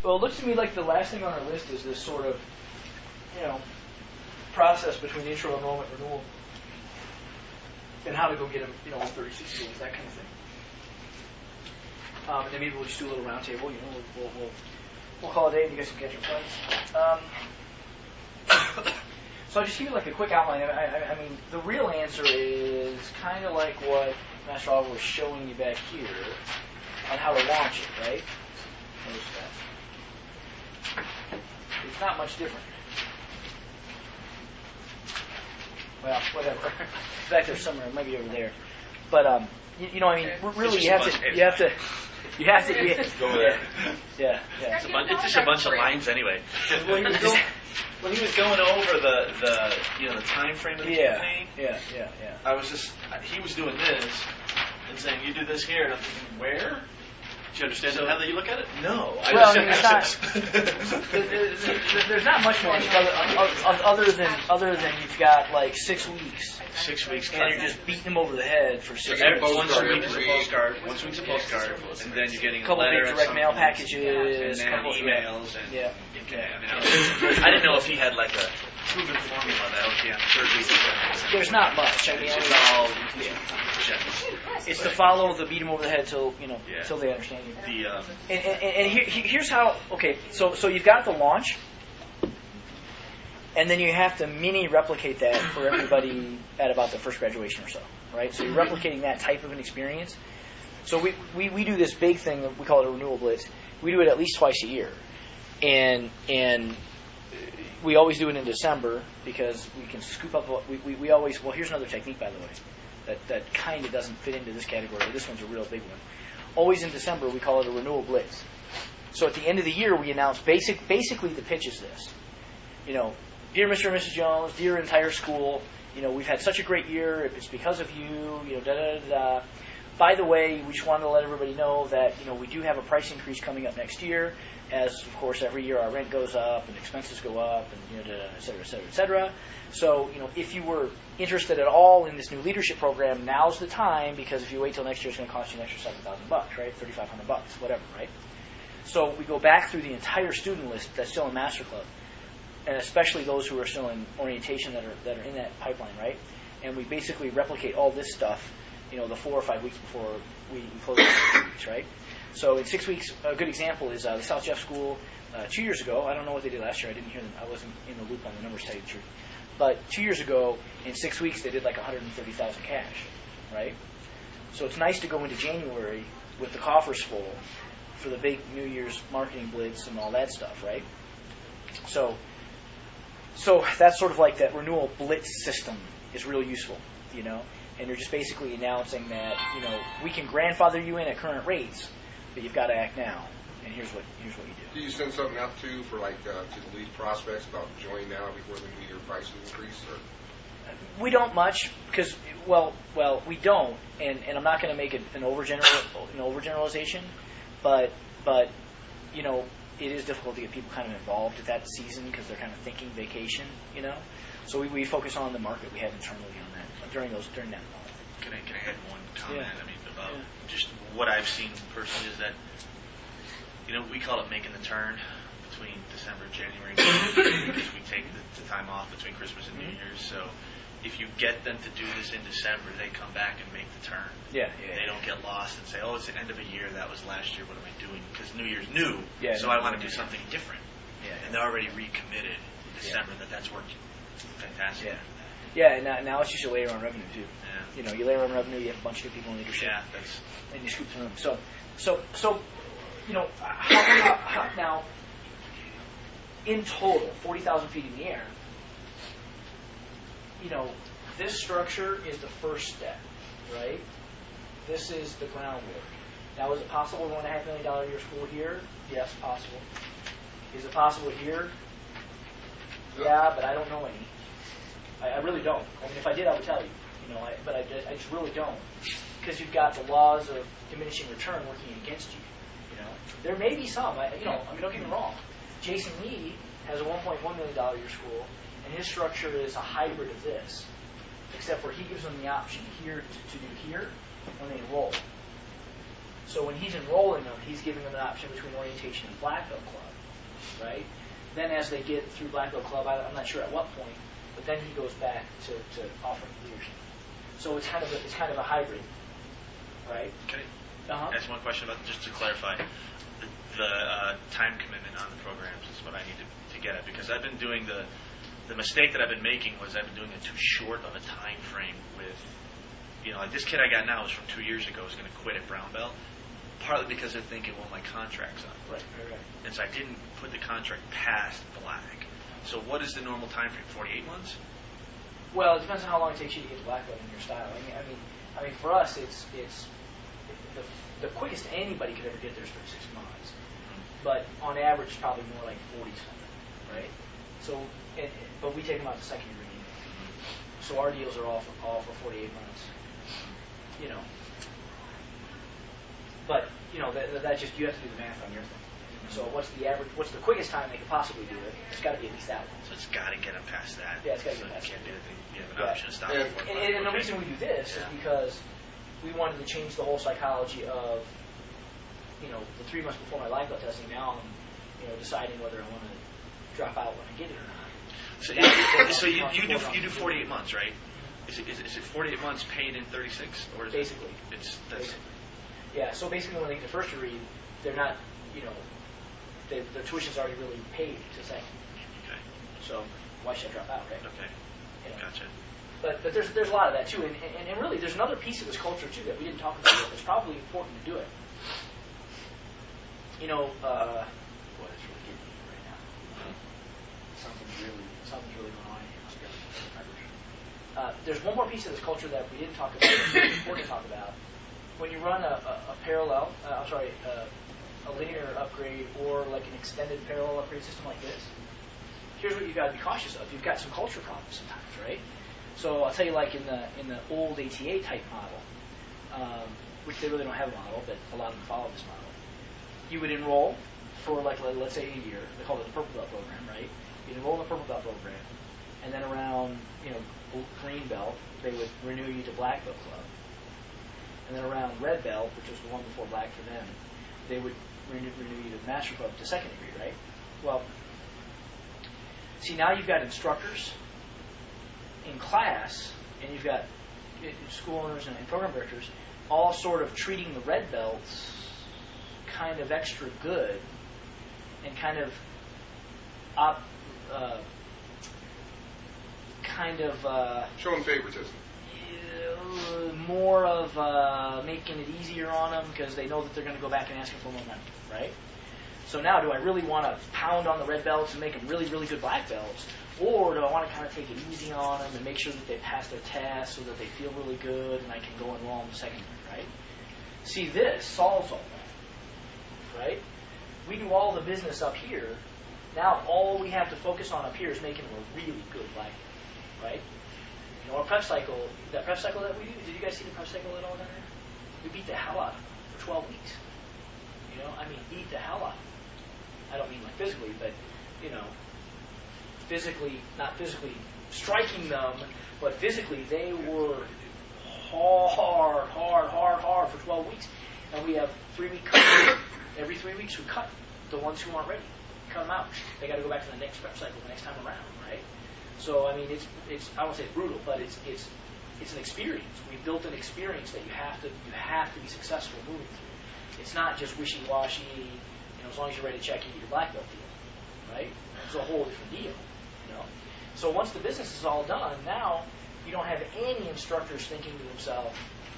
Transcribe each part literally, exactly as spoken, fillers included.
Well, it looks to me like the last thing on our list is this sort of, you know, process between intro enrollment renewal and how to go get them, you know, in thirty-six days, that kind of thing. Um, and then maybe we'll just do a little round table, you know, we'll, we'll, we'll, we'll call it a day and you guys can get your points. Um, so I'll just give you like a quick outline. I, I, I mean, the real answer is kind of like what Master Oliver was showing you back here on how to launch it, right? Notice that. It's not much different. Well, whatever. It's back there somewhere. It might be over there. But um, you, you know, I mean, really, you have to, you have to, you have to, you, Go over there. yeah, yeah. It's, a bunch, it's just a bunch of lines anyway. Well, he was going, when he was going over the, the you know the time frame of the Yeah, campaign, yeah, yeah, yeah. I was just he was doing this and saying you do this here, and I'm thinking where? Do you understand So- how that you look at it? No, I Well, just, I mean, it's I not- just- There- there- there- There's not much more other, other than other than you've got like six weeks, six weeks. and you're just beating them over the head for six Every, weeks. once a Postcard week is a every postcard. Once a week's a postcard, and then you're getting A a couple letter big at direct some mail point, packages, and then couple, emails, and yeah. okay. I mean, I, was, I didn't know if he had like a proven formula that okay, on the third week. is There's not much. I mean, It's I just mean, all general. it's to follow the beat them over the head till you know Yeah. till they understand you. The um, And, and, and here, here's how. Okay, so so you've got the launch, and then you have to mini replicate that for everybody at about the first graduation or so, right? So you're replicating that type of an experience. So we, we, we do this big thing, we call it a renewal blitz. We do it at least twice a year, and and we always do it in December because we can scoop up. We, we, we always well. Here's another technique, by the way, that that kind of doesn't fit into this category. This one's a real big one. Always in December, we call it a renewal blitz. So at the end of the year, we announce basic. Basically, the pitch is this: you know, dear Mister and Missus Jones, dear entire school, you know, we've had such a great year. It's because of you. You know, da da da da. By the way, we just wanted to let everybody know that you know we do have a price increase coming up next year. As of course, every year our rent goes up and expenses go up, and you know, da, da, et cetera, et cetera, et cetera. So, you know, if you were interested at all in this new leadership program, now's the time, because if you wait till next year, it's going to cost you an extra seven thousand bucks, right? Thirty-five hundred bucks, whatever, right? So we go back through the entire student list that's still in Master Club, and especially those who are still in orientation that are that are in that pipeline, right? And we basically replicate all this stuff, you know, the four or five weeks before we, we close the six weeks, right? So in six weeks, a good example is uh, the South Jeff School uh, two years ago. I don't know what they did last year. I didn't hear them. I wasn't in the loop on the numbers, to tell you the truth. But two years ago, in six weeks, they did like one hundred thirty thousand cash, right? So it's nice to go into January with the coffers full for the big New Year's marketing blitz and all that stuff, right? So, so that's sort of like that renewal blitz system is real useful, you know. And you're just basically announcing that, you know, we can grandfather you in at current rates, but you've got to act now. And here's what here's what you do. Do you send something out too for like uh, to the lead prospects about join now before the new year prices increase? Or? We don't much because well well we don't, and, and I'm not going to make it an overgeneral an overgeneralization, but but you know it is difficult to get people kind of involved at that season because they're kind of thinking vacation, you know. So we, we focus on the market we have internally on that during those during that moment. Can I, can I add one comment? Yeah. I mean, about Yeah. just what I've seen personally is that, you know, we call it making the turn between December and January because we take the, the time off between Christmas and New Year's. So if you get them to do this in December, they come back and make the turn. Yeah, yeah. They don't get lost and say, oh, it's the end of a year. That was last year. What am I doing? Because New Year's new. Yeah, so no, I want to yeah, do something different. Yeah, And they're already recommitted in December that that's working. Fantastic. Yeah. Yeah, and now, now it's just you layer on revenue too. Yeah. You know, you layer on revenue, you have a bunch of good people in leadership, Yeah, that's and you scoop through them. So, so, so, you know, how, how, how, now, in total, forty thousand feet in the air. You know, this structure is the first step, right? This is the groundwork. Now, is it possible one and a half million dollar a year school here? Yes, possible. Is it possible here? Yeah, but I don't know any. I, I really don't. I mean, if I did, I would tell you. You know, I, but I, just, I just really don't, because you've got the laws of diminishing return working against you. You know, there may be some. I, you know, I mean, don't get me wrong. Jason Lee has a one point one million dollar a year school, and his structure is a hybrid of this, except for he gives them the option here to, to do here when they enroll. So when he's enrolling them, he's giving them an option between orientation and black belt club, right? Then as they get through black belt club, I, I'm not sure at what point, but then he goes back to, to offering leadership. So it's kind of a, it's kind of a hybrid, right? Okay. Uh-huh. Ask one question about just to clarify the, the uh, time commitment on the programs is what I need to, to get at, because I've been doing the the mistake that I've been making was I've been doing it too short of a time frame with, you know, like this kid I got now is from two years ago, is going to quit at brown belt, partly because they're thinking, well, my contract's up. Right, right, right. And so I didn't put the contract past black. So what is the normal time frame? forty-eight months? Well, it depends on how long it takes you to get to black belt in your style. I mean, I mean, I mean, for us, it's it's the, the quickest anybody could ever get there is thirty-six months. But on average, it's probably more like forty something, right? So, it, but we take them out to second year reading. So our deals are all for, all for forty-eight months. You know. But you know that, that just you have to do the math on your thing. So what's the average? What's the quickest time they could possibly do it? It's got to be at least that one. So it's got to get them past that. Yeah, it's got to so get past you can't that. do anything. You have an Yeah. option to stop And- it. And, and, and the reason we do this Yeah. is because we wanted to change the whole psychology of, you know, the three months before my life belt testing. Now I'm, you know, deciding whether I want to drop out when I get it or not. So, you, so you, you do you do forty-eight months, right? Is it, is, it- is it forty-eight months paid in thirty-six, or is Basically. it, it's that's Basically. Yeah. So basically, when they get to first year read, they're not, you know, they, their tuition's already really paid to second. okay? So why should I drop out, right? Okay, You know? gotcha. But but there's there's a lot of that too, and, and and really there's another piece of this culture too that we didn't talk about yet. That's probably important to do it. You know, uh, boy, that's really getting me right now. Something's really something's really going on here. Uh, there's one more piece of this culture that we didn't talk about. That's really important to talk about. When you run a, a, a parallel, uh, I'm sorry, uh, a linear upgrade or like an extended parallel upgrade system like this, here's what you've got to be cautious of. You've got some culture problems sometimes, right? So I'll tell you, like in the in the old A T A type model, um, which they really don't have a model, but a lot of them follow this model. You would enroll for like let's say a year. They call it the purple belt program, right? You'd enroll in the purple belt program, and then around you know green belt, they would renew you to black belt club, and then around red belt, which was the one before black for them, they would renew, renew you to master club to second degree, right? Well, see now you've got instructors in class, and you've got school owners and program directors all sort of treating the red belts kind of extra good and kind of op, uh, kind of uh, Showing favoritism. uh, more of uh, making it easier on them because they know that they're going to go back and ask them for more money, right? So now, do I really want to pound on the red belts and make them really, really good black belts? Or do I want to kind of take it easy on them and make sure that they pass their tests so that they feel really good and I can go enroll in the second year, right? See, this solves all that, right? We do all the business up here. Now all we have to focus on up here is making them a really good black belt, right? You know, our prep cycle, that prep cycle that we do, did you guys see the prep cycle at all down there? We beat the hell out of them for twelve weeks. You know, I mean, beat the hell out of them. I don't mean like physically, but, you know, physically, not physically striking them, but physically they were hard, hard, hard, hard for twelve weeks. And we have three-week cuts. Every three weeks we cut the ones who aren't ready. Cut them out. They got to go back to the next prep cycle the next time around, right? So, I mean, it's, it's I won't say it's brutal, but it's, it's, it's an experience. We've built an experience that you have to, you have to be successful moving through. It's not just wishy-washy, you know, as long as you're ready to check, you get your black belt deal, right? It's a whole different deal, you know? So once the business is all done, now you don't have any instructors thinking to themselves,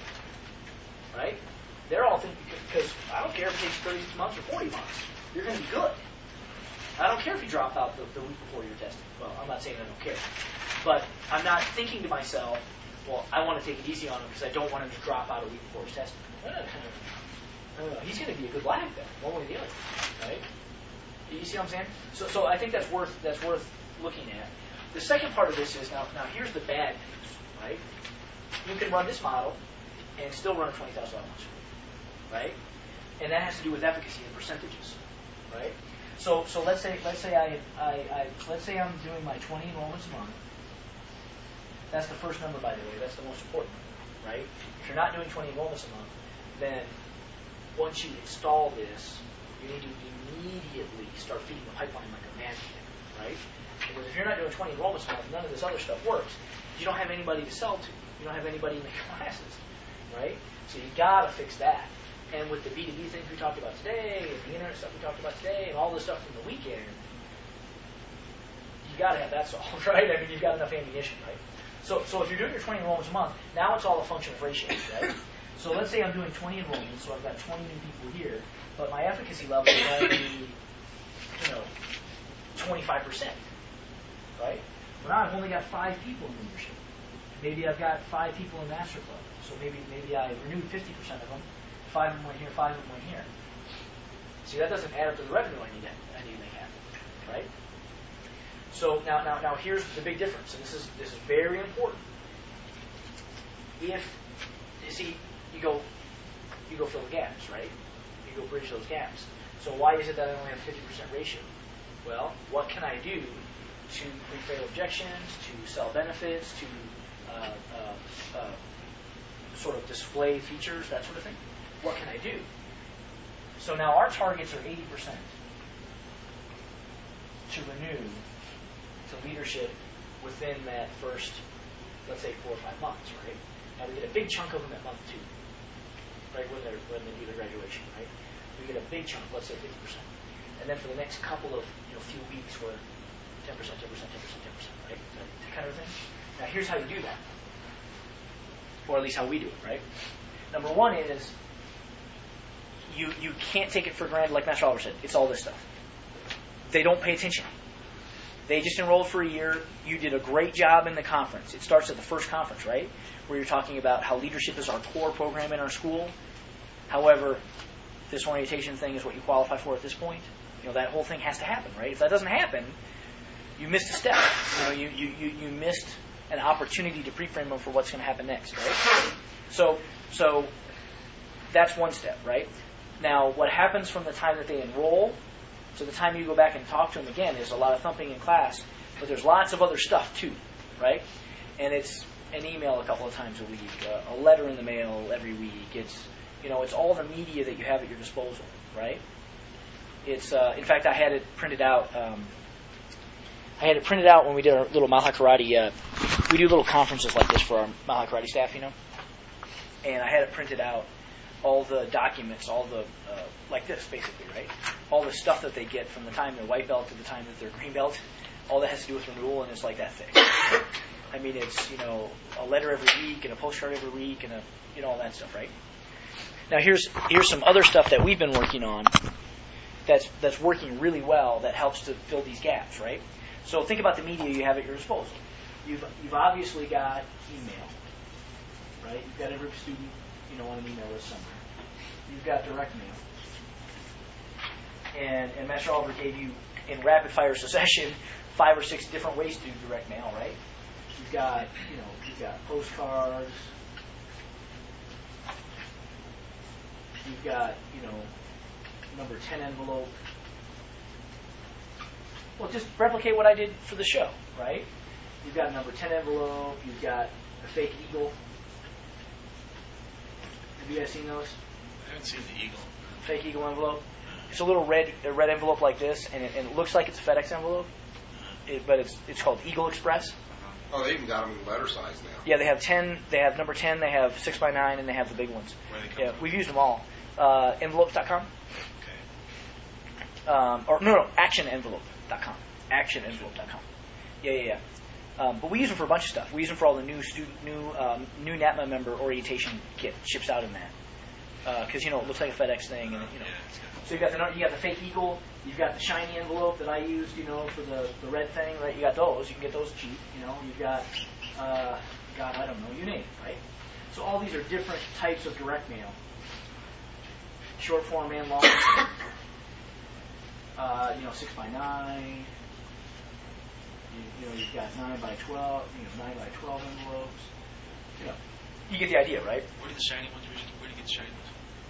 right? They're all thinking, because I don't care if it takes thirty months or forty months, you're going to be good. I don't care if you drop out the, the week before you're testing. Well, I'm not saying I don't care. But I'm not thinking to myself, well, I want to take it easy on him because I don't want him to drop out a week before his testing. Uh, he's going to be a good black belt, one way or the other, right? You see what I'm saying? So, so I think that's worth that's worth looking at. The second part of this is now. Now here's the bad news, right? You can run this model and still run a twenty thousand dollars school, right? And that has to do with efficacy and percentages, right? So, so let's say let's say I, I, I let's say I'm doing my twenty enrollments a month. That's the first number, by the way. That's the most important number, right? If you're not doing twenty enrollments a month, then once you install this, you need to immediately start feeding the pipeline like a madman, right? Because if you're not doing twenty enrollments a month, none of this other stuff works. You don't have anybody to sell to. You don't have anybody in the classes, right? So you got to fix that. And with the B two B things we talked about today, and the internet stuff we talked about today, and all this stuff from the weekend, you got to have that solved, right? I mean, you've got enough ammunition, right? So, so if you're doing your twenty enrollments a month, now it's all a function of ratios, right? So let's say I'm doing twenty enrollments, so I've got twenty new people here, but my efficacy level is only, you know, twenty-five percent, right? Well, now I've only got five people in leadership. Maybe I've got five people in Master Club, so maybe maybe I renewed fifty percent of them. Five of them went here, five of them went here. See, that doesn't add up to the revenue I need to, I need to make happen, right? So now, now, now, here's the big difference, and this is this is very important. If you see, you go, you go fill the gaps, right? You go bridge those gaps. So why is it that I only have fifty percent ratio? Well, what can I do to pre-fail objections, to sell benefits, to uh, uh, uh, sort of display features, that sort of thing? What can I do? So now our targets are eighty percent to renew to leadership within that first, let's say, four or five months, right? Now we get a big chunk of them at month two, right, when they're when they do their graduation, right? We get a big chunk, let's say fifty percent, and then for the next couple of you know few weeks, we're ten percent, ten percent, ten percent, ten percent, right? That kind of thing. Now here's how you do that, or at least how we do it, right? Number one is you you can't take it for granted, like Master Oliver said. It's all this stuff. They don't pay attention. They just enrolled for a year. You did a great job in the conference. It starts at the first conference, right? Where you're talking about how leadership is our core program in our school. However, this orientation thing is what you qualify for at this point. You know, that whole thing has to happen, right? If that doesn't happen, you missed a step. You know, you, you, you, you missed an opportunity to pre-frame them for what's going to happen next, right? So, so that's one step, right? Now, what happens from the time that they enroll to the time you go back and talk to them again is a lot of thumping in class, but there's lots of other stuff too, right? And it's an email a couple of times a week, uh, a letter in the mail every week. It's, you know, it's all the media that you have at your disposal, right? It's, uh, in fact, I had it printed out. Um, I had it printed out when we did our little Mile High Karate. Uh, we do little conferences like this for our Mile High Karate staff, you know. And I had it printed out, all the documents, all the, uh, like this, basically, right? All the stuff that they get from the time they're white belt to the time that they're green belt, all that has to do with renewal, and it's like that thick. I mean, it's, you know, a letter every week and a postcard every week and, a, you know, all that stuff, right? Now, here's here's some other stuff that we've been working on that's that's working really well that helps to fill these gaps, right? So think about the media you have at your disposal. You've you've obviously got email, right? You've got every student, you know, on an email list somewhere. You've got direct mail. And, and Master Oliver gave you, in rapid fire succession, five or six different ways to do direct mail, right? You've got, you know, you've got postcards. You've got, you know, number ten envelope. Well, just replicate what I did for the show, right? You've got a number ten envelope. You've got a fake eagle. Have you guys seen those? I haven't seen the eagle. Fake eagle envelope. It's a little red, a red envelope like this, and it, and it looks like it's a FedEx envelope, it, but it's it's called Eagle Express. Oh, they even got them in letter size now. Yeah, they have ten. They have number ten. They have six by nine, and they have the big ones. Where they come Yeah, from? we've used them all. Uh, envelopes dot com. Okay. Um, or no, no, action envelope dot com. action envelope dot com. Yeah, yeah, yeah. Um, but we use them for a bunch of stuff. We use them for all the new student, new um, new NAPMA member orientation kit ships out in that. Because uh, you know it looks like a FedEx thing, and you know. Yeah, it's good. So you got the you got the fake eagle, you've got the shiny envelope that I used, you know, for the, the red thing, right? You got those. You can get those cheap, you know. You've got, uh, God, I don't know, you name it, right? So all these are different types of direct mail, short form and long form. Uh, you know, six by nine. You, you know, you've got nine by twelve. You know, nine by twelve envelopes. You know, you get the idea, right? Where do the shiny ones? Where do you get the shiny ones?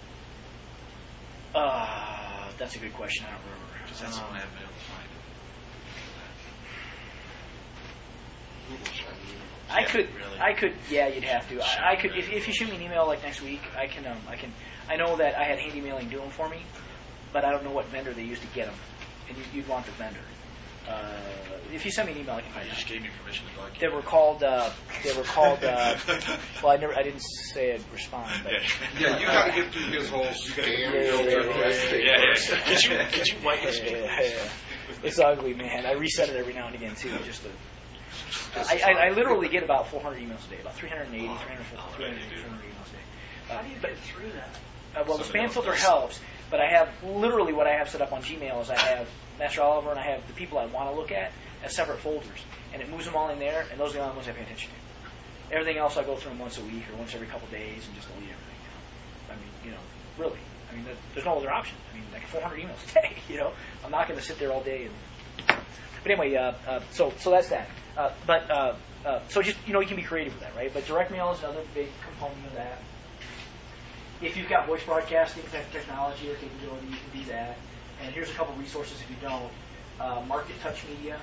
Uh, that's a good question. I don't remember. Because that's um, the one I haven't been able to find. I Yeah, could, really. I could, yeah, you'd have to. I, I could, if, if you shoot me an email like next week, I can, um, I can. I know that I had Handy Mailing do them for me, but I don't know what vendor they used to get them, and you, you'd want the vendor. Uh, if you send me an email, I can Oh, find you out. just gave me permission to bug you. They were called. Uh, they were called. Uh, well, I never. I didn't say I'd respond, but Yeah, you got to get through his whole scam Yeah, yeah, filter yeah, and rest yeah, thing yeah, yeah. first. Could you could you wipe yeah, his yeah, yeah. It's ugly, man. I reset it every now and again too, just to. I, I, I literally get about four hundred emails a day, about three hundred eighty, three hundred fifty, three hundred emails a day. Uh, How do you but, get through that? uh, well, the Somebody spam else filter does. helps, but I have literally what I have set up on Gmail is I have Master Oliver and I have the people I want to look at as separate folders, and it moves them all in there, and those are the only ones I pay attention to. Everything else I go through them once a week or once every couple days and just delete everything. You know? I mean, you know, really. I mean, there- there's no other option. I mean, like four hundred emails a day. You know, I'm not going to sit there all day and. But anyway, uh, uh, so so that's that. Uh, but uh, uh, so just you know, you can be creative with that, right? But direct mail is another big component of that. If you've got voice broadcasting tech- technology or capability, you can do that. And here's a couple resources if you don't. Uh, Market Touch Media.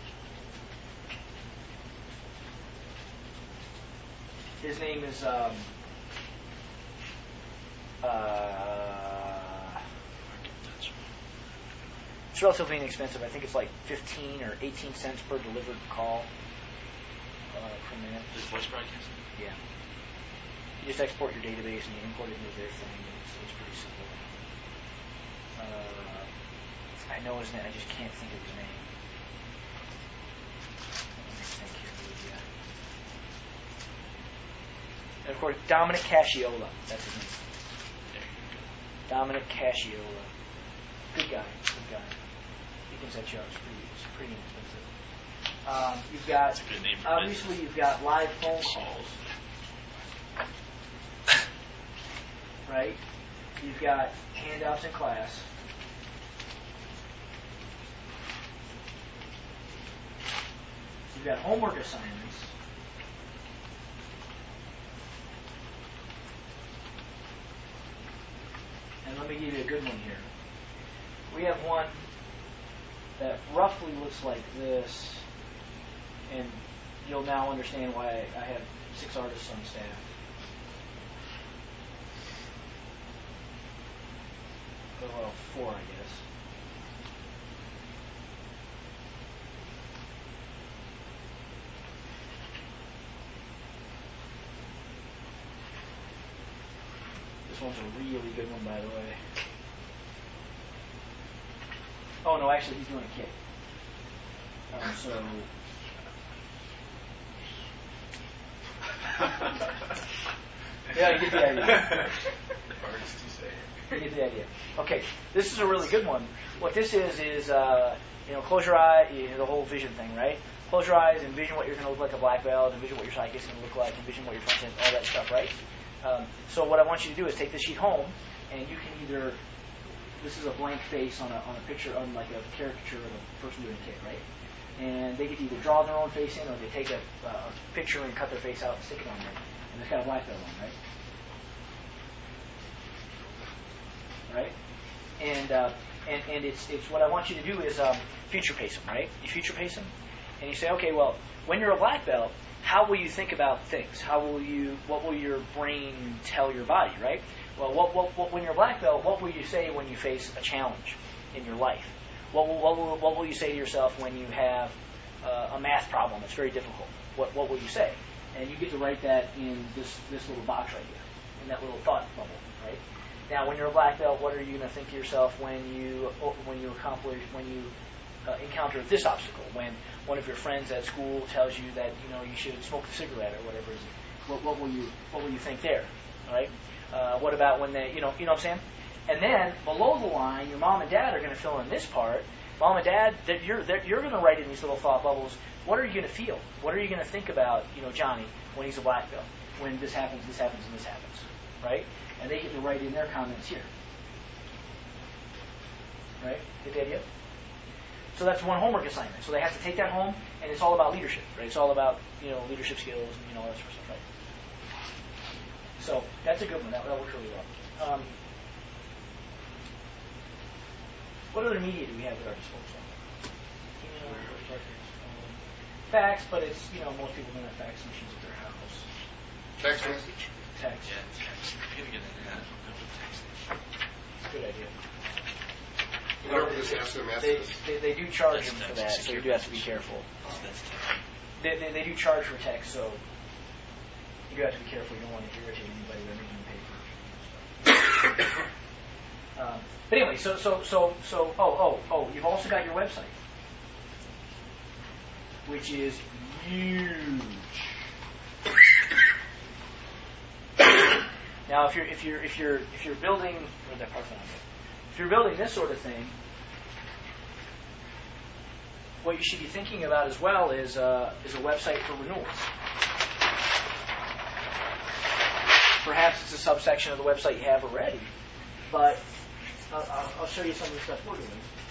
His name is. Um, uh, It's relatively inexpensive. I think it's like fifteen or eighteen cents per delivered call uh, per minute. This voice broadcasting? Yeah. You just export your database and you import it into their thing. And it's, it's pretty simple. Uh, I know his name. I just can't think of his name. Let me think here. Yeah. And of course, Dominic Casciola. That's his name. Dominic Casciola. Good guy. Good guy. He can set you up. It's pretty, it's pretty inexpensive. Um, you've got, That's a good name for obviously, business. you've got live phone calls. Right? You've got handouts in class. You've got homework assignments. And let me give you a good one here. We have one that roughly looks like this, and you'll now understand why I, I have six artists on staff. Oh, well, four, I guess. This one's a really good one, by the way. Oh, no, actually, he's doing a kit. Um, so... Yeah, you get the idea. You get the idea. Okay, this is a really good one. What this is is, uh, you know, close your eye, you know, the whole vision thing, right? Close your eyes, envision what you're going to look like a black belt, envision what your sidekick is going to look like, envision what your front end, all that stuff, right? Um, so what I want you to do is take this sheet home, and you can either, this is a blank face on a, on a picture, on like a caricature of a person doing a kit, right? And they get to either draw their own face in, or they take a, uh, a picture and cut their face out and stick it on there. And it's got a black belt on, right? Right? And uh, and and it's it's what I want you to do is um, future pace them, right? You future pace them, and you say, okay, well, when you're a black belt, how will you think about things? How will you? What will your brain tell your body, right? Well, what, what, what when you're a black belt, what will you say when you face a challenge in your life? What will what will, what will you say to yourself when you have uh, a math problem that's very difficult? What what will you say? And you get to write that in this this little box right here, in that little thought bubble, right? Now, when you're a black belt, what are you going to think to yourself when you when you accomplish when you uh, encounter this obstacle? When one of your friends at school tells you that you know you should smoke a cigarette or whatever it is, what, what will you what will you think there? All right. Uh, what about when they you know you know what I'm saying? And then below the line, your mom and dad are going to fill in this part. Mom and dad, that you're that you're going to write in these little thought bubbles. What are you going to feel? What are you going to think about? You know, Johnny, when he's a black belt, when this happens, this happens, and this happens, right? And they get to write in their comments here. Right? Get the idea? So that's one homework assignment. So they have to take that home, and it's all about leadership, right? It's all about, you know, leadership skills and, you know, all that sort of stuff, right? So that's a good one. That, that works really well. Um, what other media do we have at our disposal? Email, fax, but it's, you know, most people don't have fax machines at their house. Text message. Text. Yeah, text. You gotta get into that. It's a good idea. Whatever this S M S They, is. they, they do charge That's them for text. that, so you do have to be careful. That's text. They, they, they do charge for text, so you do have to be careful. You don't want to irritate anybody by making them pay for it. um, but anyway, so so so so oh oh oh, you've also got your website, which is huge. Now, if you're if you're if you're if you're building where'd that part go? If you're building this sort of thing, what you should be thinking about as well is uh, is a website for renewals. Perhaps it's a subsection of the website you have already, but I'll, I'll, I'll show you some of the stuff we're doing.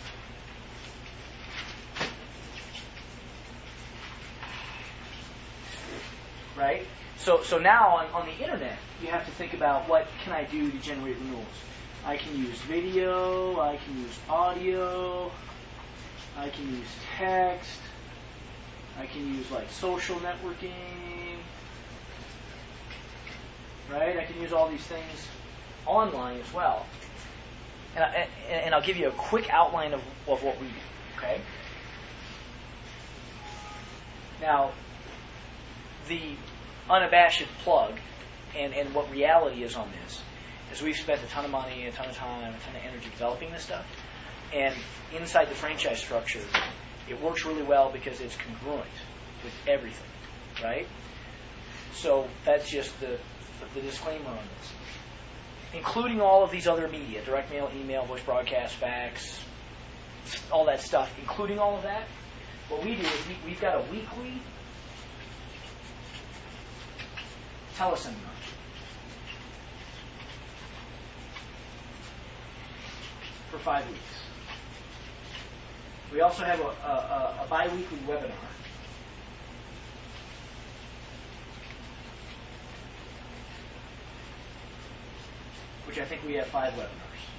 Right? So so now on, on the internet, you have to think about what can I do to generate renewals. I can use video, I can use audio, I can use text, I can use like social networking, right? I can use all these things online as well. And, I, and, and I'll give you a quick outline of, of what we do, okay? Now, the unabashed plug and, and what reality is on this is we've spent a ton of money, a ton of time, a ton of energy developing this stuff. And inside the franchise structure, it works really well because it's congruent with everything, right? So that's just the, the disclaimer on this. Including all of these other media, direct mail, email, voice broadcast, fax, all that stuff, including all of that, what we do is we, we've got a weekly teleseminar. For five weeks. We also have a, a, a bi-weekly webinar. Which I think we have five webinars.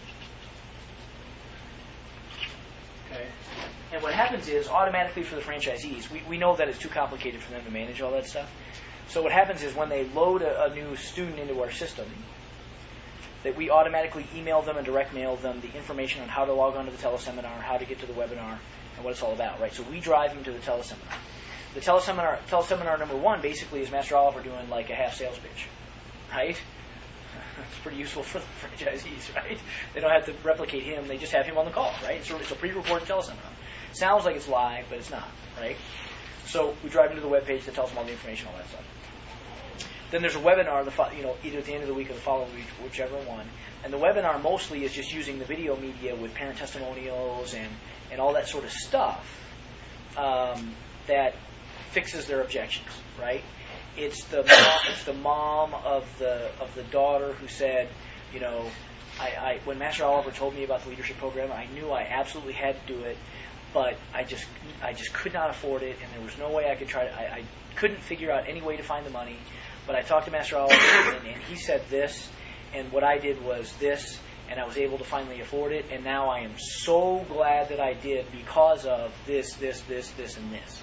Okay. And what happens is, automatically for the franchisees, we, we know that it's too complicated for them to manage all that stuff. So what happens is when they load a, a new student into our system, that we automatically email them and direct mail them the information on how to log on to the teleseminar, how to get to the webinar, and what it's all about, right? So we drive them to the teleseminar. The teleseminar, teleseminar number one basically is Master Oliver doing like a half sales pitch, right? It's pretty useful for the franchisees, right? They don't have to replicate him. They just have him on the call, right? It's a, it's a pre-recorded teleseminar. Sounds like it's live, but it's not, right? So we drive them to the webpage that tells them all the information, all that stuff. Then there's a webinar, the fo- you know, either at the end of the week or the following week, whichever one. And the webinar mostly is just using the video media with parent testimonials and, and all that sort of stuff um, that fixes their objections, right? It's the mom, it's the mom of the of the daughter who said, you know, I, I when Master Oliver told me about the leadership program, I knew I absolutely had to do it, but I just I just could not afford it, and there was no way I could try to, I, I couldn't figure out any way to find the money. But I talked to Master Oliver, and, and he said this, and what I did was this, and I was able to finally afford it, and now I am so glad that I did because of this, this, this, this, and this.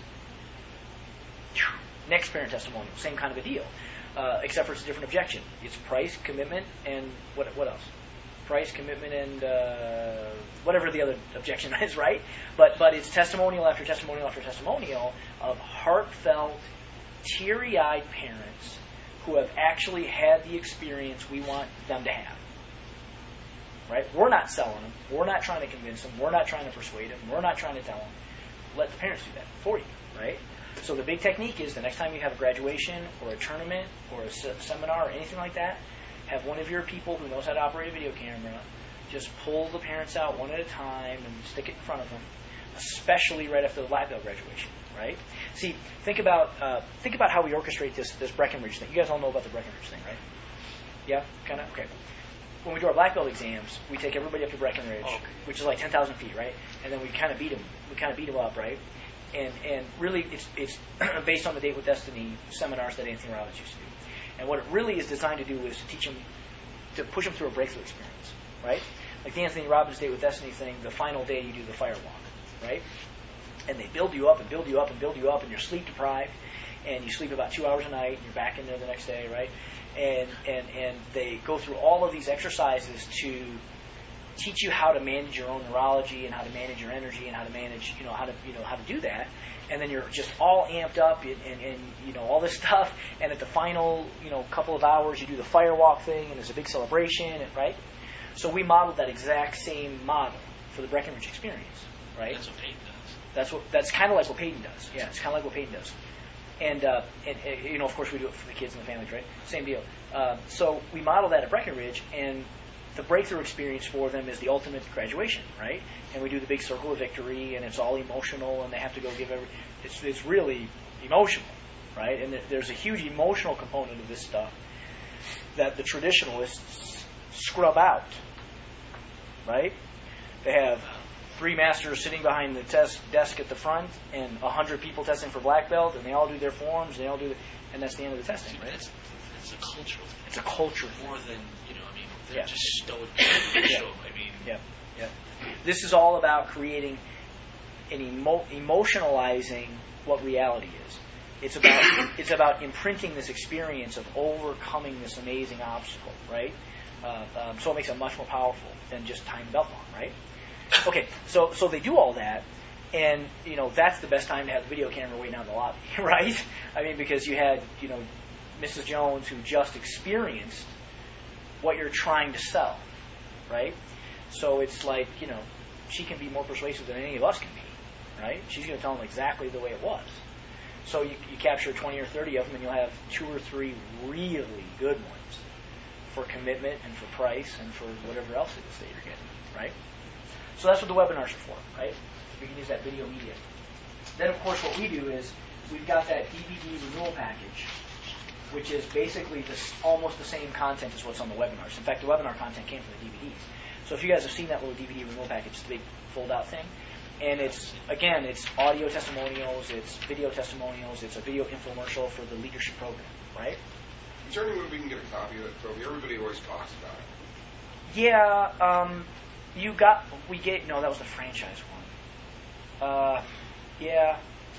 Next parent testimonial, same kind of a deal, uh, except for it's a different objection. It's price, commitment, and what what else? Price, commitment, and uh, whatever the other objection is, right? But but it's testimonial after testimonial after testimonial of heartfelt, teary-eyed parents who have actually had the experience we want them to have. Right? We're not selling them. We're not trying to convince them. We're not trying to persuade them. We're not trying to tell them. Let the parents do that for you. Right? So the big technique is the next time you have a graduation or a tournament or a se- seminar or anything like that, have one of your people who knows how to operate a video camera just pull the parents out one at a time and stick it in front of them, especially right after the Black Belt graduation. Right? See, think about uh, think about how we orchestrate this this Breckenridge thing. You guys all know about the Breckenridge thing, right? Yeah, kind of. Okay. When we do our Black Belt exams, we take everybody up to Breckenridge, oh, okay. which is like ten thousand feet, right? And then we kind of beat them. We kind of beat them up, right? And and really, it's it's based on the Date with Destiny seminars that Anthony Robbins used to do. And what it really is designed to do is to teach them, to push them through a breakthrough experience, right? Like the Anthony Robbins Date with Destiny thing. The final day, you do the fire walk, right? and they build you up and build you up and build you up, and you're sleep deprived, and you sleep about two hours a night, and you're back in there the next day, right? And and and they go through all of these exercises to teach you how to manage your own neurology and how to manage your energy and how to manage, you know, how to you know how to do that. And then you're just all amped up and, and, and you know all this stuff. And at the final, you know, couple of hours, you do the firewalk thing, and there's a big celebration, right? So we modeled that exact same model for the Breckenridge experience, right? That's what Peyton does. That's what. That's kind of like what Peyton does. Yeah, it's kind of like what Peyton does. And, uh, and, and you know, of course, we do it for the kids and the families, right? Same deal. Uh, so we model that at Breckenridge, and the breakthrough experience for them is the ultimate graduation, right? And we do the big circle of victory, and it's all emotional, and they have to go give every. It's it's really emotional, right? And there's a huge emotional component of this stuff that the traditionalists scrub out, right? They have three masters sitting behind the test desk at the front, and a hundred people testing for black belt, and they all do their forms, they all do, the, and that's the end of the testing, right? It's, it's a cultural thing. It's a culture More thing. than, you know, I mean, they're Yeah. just stoic. Yeah. I mean, Yeah, yeah. This is all about creating and emo- emotionalizing what reality is. It's about it's about imprinting this experience of overcoming this amazing obstacle, right? Uh, um, so it makes it much more powerful than just tying the belt on, right? Okay, so so they do all that, and you know that's the best time to have the video camera waiting out in the lobby, right? I mean, because you had you know Missus Jones who just experienced what you're trying to sell, right? So it's like you know she can be more persuasive than any of us can be, right? She's going to tell them exactly the way it was. So you, you capture twenty or thirty of them, and you'll have two or three really good ones for commitment and for price and for whatever else it is that you're getting, right? So that's what the webinars are for, right? We can use that video media. Then, of course, what we do is we've got that D V D renewal package, which is basically this, almost the same content as what's on the webinars. In fact, the webinar content came from the D V Ds. So if you guys have seen that little D V D renewal package, it's the big fold-out thing. And it's, again, it's audio testimonials, it's video testimonials, it's a video infomercial for the leadership program, right? Is there any way we can get a copy of it, Toby? Everybody always talks about it. Yeah, um, you got, we get, no, that was the franchise one. Uh, yeah.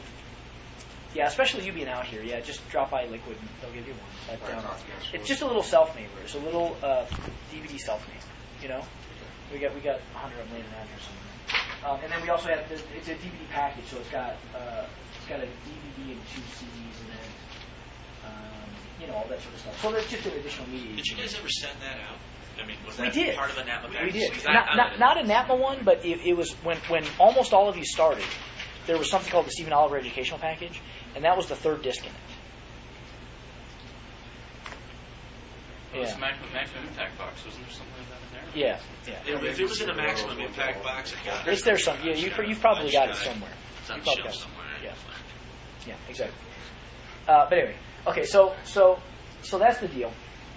Yeah, especially you being out here. Yeah, just drop by Liquid and they'll give you one. But um, it's just a little self-mailer. It's a little uh, D V D self-mailer, you know? We got we got a hundred of them laying around here somewhere. Um, and then we also have, the, it's a D V D package, so it's got uh, it's got a D V D and two C Ds in it. Um, you know, all that sort of stuff. So there's just an additional media. did you guys ever send that out? I mean, was We that did. part of a NAPMA We package? did. Because I- Not, I'm not, not a NAPMA one, but it, it was when, when almost all of you started, there was something called the Stephen Oliver Educational Package, and that was the third disc in it. Well, this Yeah. maximum, maximum impact box, wasn't there something like that in there? Yeah, yeah. If, if it was in a maximum impact box, it got It's there some. Yeah, you, you've probably got it somewhere. It's on You the probably shelf got it. somewhere. Yeah. Yeah, exactly. Uh, but anyway, okay. So so so that's the deal.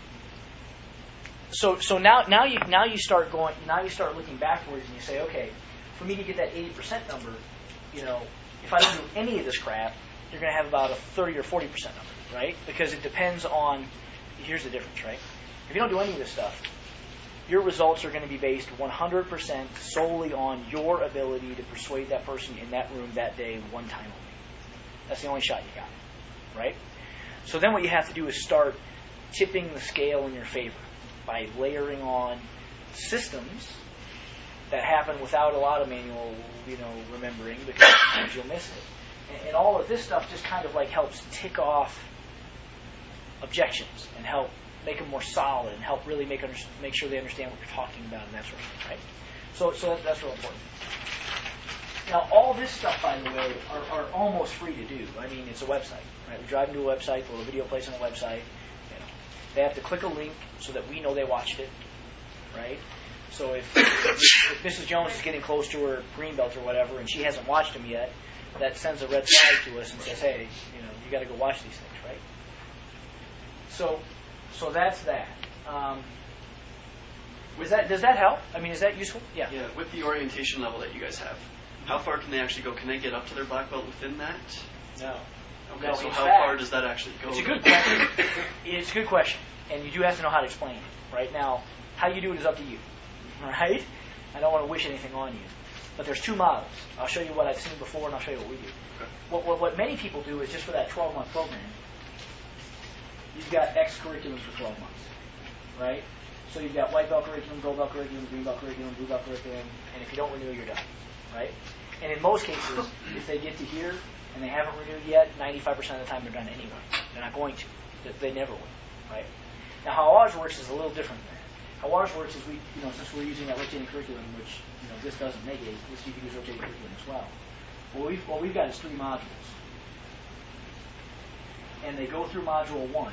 So so now now you now you start going now you start looking backwards and you say, okay, for me to get that eighty percent number, you know, if I don't do any of this crap, you're going to have about a thirty or forty percent number, right? Because it depends on. Here's the difference, right? If you don't do any of this stuff, your results are going to be based one hundred percent solely on your ability to persuade that person in that room that day one time only. That's the only shot you got, right? So then what you have to do is start tipping the scale in your favor by layering on systems that happen without a lot of manual, you know, remembering because sometimes you'll miss it. And, and all of this stuff just kind of like helps tick off objections and help make them more solid and help really make under, make sure they understand what you're talking about and that sort of thing, right? So, so that, that's real important. Now, all this stuff, by the way, are, are almost free to do. I mean, it's a website, right? We drive them to a website, put a video place on a website. You know, they have to click a link so that we know they watched it, right? So if, if Missus Jones is getting close to her green belt or whatever, and she hasn't watched them yet, that sends a red flag to us and says, "Hey, you know, you got to go watch these things," right? So, so that's that. Um, was that does that help? I mean, is that useful? Yeah. Yeah, with the orientation level that you guys have, how far can they actually go? Can they get up to their black belt within that? No. Okay, No, so in how fact, far does that actually go? It's a good question. It's a good question, and you do have to know how to explain it. Right now, how you do it is up to you. Right? I don't want to wish anything on you. But there's two models. I'll show you what I've seen before, and I'll show you what we do. Okay. What, what, what many people do is just for that twelve-month program, you've got X curriculums for twelve months, right? So you've got white belt curriculum, gold belt curriculum, green belt curriculum, blue belt curriculum, and if you don't renew, you're done, right? And in most cases, if they get to here and they haven't renewed yet, ninety-five percent of the time they're done anyway. They're not going to. They, they never will, right? Now, how ours works is a little different than that. How ours works is we, you know, since we're using that rotating curriculum, which, you know, this doesn't negate, this you can use rotating curriculum as well. What we've, what we've got is three modules. And they go through module one.